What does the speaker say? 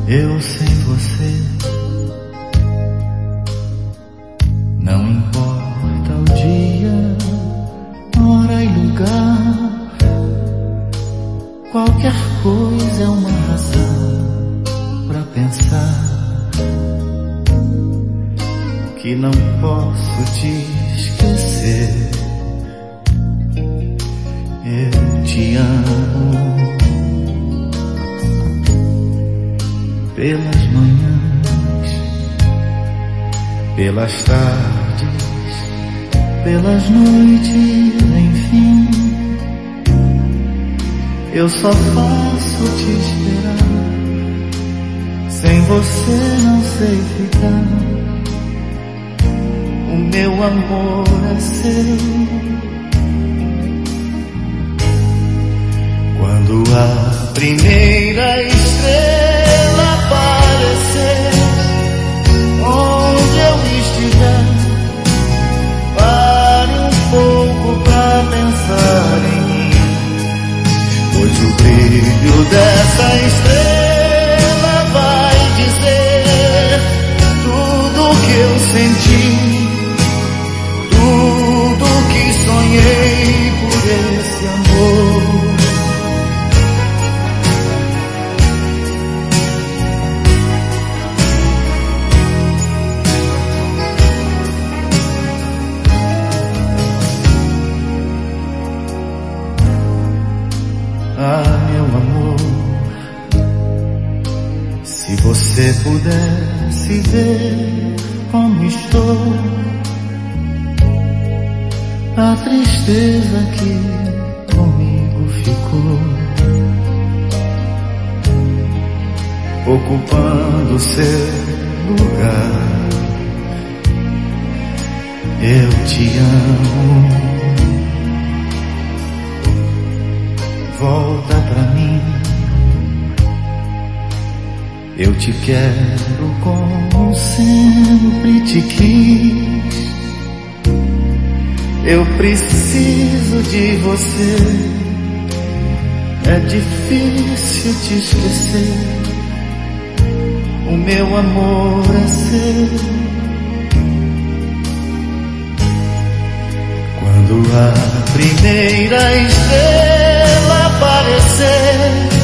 Eu sem você, não importa o dia, hora e lugar, qualquer coisa é uma razão pra pensar que não posso te esquecer. Eu te amo. Pelas manhãs, pelas tardes, pelas noites, enfim, eu só faço te esperar. Sem você não sei ficar. O meu amor é seu. Quando a primeira estrela aparecer, onde eu estiver, pare um pouco pra pensar em mim, pois o brilho dessa estrela vai dizer tudo que eu senti, tudo que sonhei por esse amor. Ah, meu amor, se você pudesse ver como estou, a tristeza que comigo ficou, ocupando seu lugar. Eu te amo. Volta pra mim, eu te quero como sempre te quis. Eu preciso de você, é difícil te esquecer. O meu amor é seu. Quando a primeira estrela aparecer,